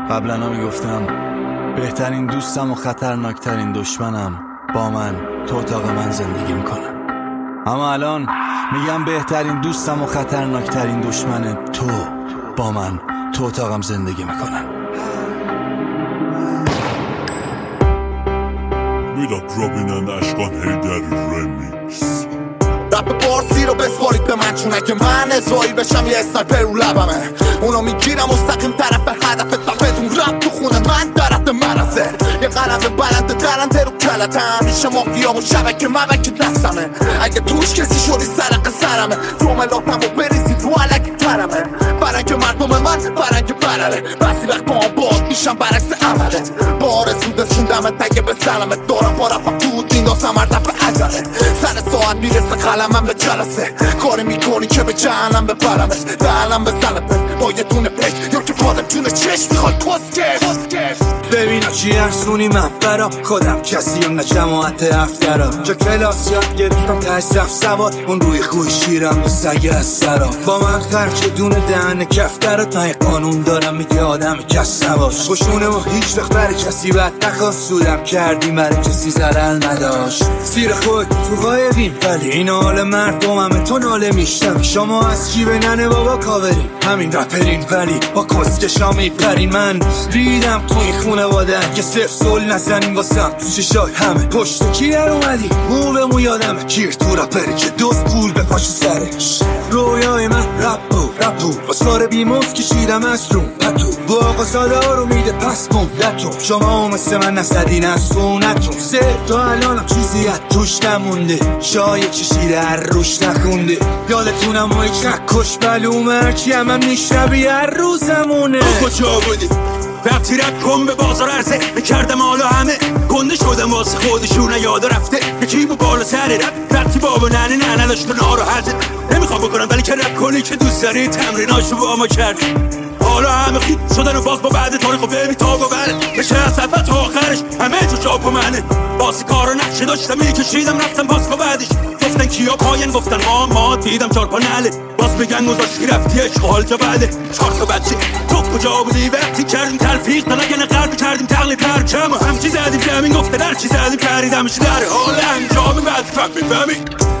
قبلا میگفتم بهترین دوستم و خطرناکترین دشمنم با من تو اتاق من زندگی میکنن، اما الان میگم بهترین دوستم و خطرناکترین دشمن تو با من تو اتاقم زندگی میکنن. میداد رابینن اشکان هیدری رمیکس. رپ بارسی رو بسپارید به من، چونه که من اسرائیل بشم یه اسنایپر رو لبمه. اونو میگیرم مستقیم طرف هدف تا بدون رپ تو خونه من درد مرزه. یه قلم بلند درنده رو کلتم، میشه مافیا و شبکه مبک دستمه. اگه توش کسی شدی سرق سرمه، جملاتم و بریزی تو علکی ترمه. برنگ مردم من برنگ برره، بسی وقت با باد میشم برعکس عمله. بارسون دستوندمت اگه به سلمت دارم با رفم تو دینداسم هر دفعه عجله. سر ساعت میرسه قلمم به جلسه، کاری میکنی که به جهنم ببرمت. دهنم به زلپت با یه دونه پک یا که پادم جونه چشم میخواد کسکش. ببینا چی ارسونی من برا خودم کسیم نه جماعت افترا. جا کلاس یاد گرفتم ته صف سوار، اون روی خوی شیرم به سگ از سرا. با من خرچ دونه دهن کفترات، نه قانون دارم میگه آدم کس نباش. خوشونه و هیچ وقت برای کسی بد نخواست، سودم کردی برای کسی ضرر نداشت. سیر خود تو غایبیم ولی این حال مردم همه تو ناله میشتم. شما از کی به ننه بابا کاورین، همین رپرین ولی با کسکشا میپرین. من ریدم تو این خونواده که صفر سول نزنیم واسم تو چشای همه. پشت کی در اومدی موبمو یادمه، کیر تو رپری که دوست پول به پاشو سرش. رویای من رپو باز کار بیموز کشیدم از روم پتو. با آقا ساده ها رو میده پس بوم لتو. شما مثل من نسدین از سونتون سه تا الانم چیزی از توش نمونده. شای چشیده هر روش نخونده. یادتونم های کش بلوم هرچی هم میشنبی هر روزمونه. کجا بودی وقتی رپ کن به بازار عرضه میکردم؟ حالا همه گنده شدم واسه خودشون یاد رفته. یکی بو بالا سر رپ وقتی بابا ننه نداشت و ناراحته. نمیخوام بکنم ولی که رپ کنی که دوست داری تمریناشو با ما کردی. حالا همه خود شدن و باز با بعد تاریخ و ببین تا و بره بشه از اول تا آخرش همه جو جا پا منه. باسی کارو نقشه داشتم میکشیدم رفتم باز با بعدش. گفتن کیا پاین گفتن ما دیدم چار پا نله. باز بگن گذاشتی رفتی عشق حال جا بله. چار تا بچه تو کجا بودی وقتی کردیم تلفیق تا نگن قلب کردیم تقلید پرچم و همچی زدیم زمین گفتن هرچی زدیم پریدمش در حال انجام بعد فهم میفهمی.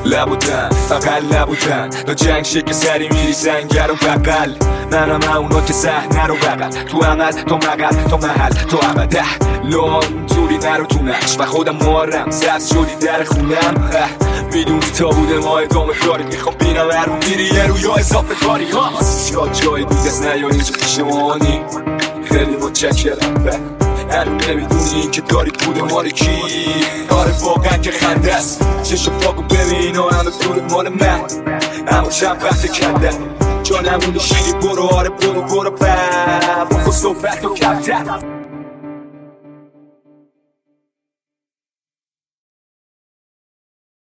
لبودن فقط لبودن تا جنگ شکل سری میری سنگر و بقل. منم اونا که صحنه رو بقل تو عمل تو مقل تو محل تو عمده. لام اونطوری نرو تو نقش و خودم مارم سبز شدی در خونم. میدونی تا بوده ما ادامه کاری میخوام بینم هر رو میری یه رو یا اضافه کاری ها. یا جایی بود از نیایی تو پیشمانی خیلی متشکرم. الان نمیدونی که داری بوده مال کی. آره واقعا که خنده است چشم پاکو ببین و همه پول مال من. اما چند وقت کندن جا نمونده شیری برو. آره برو بکن صحبت و کفتن.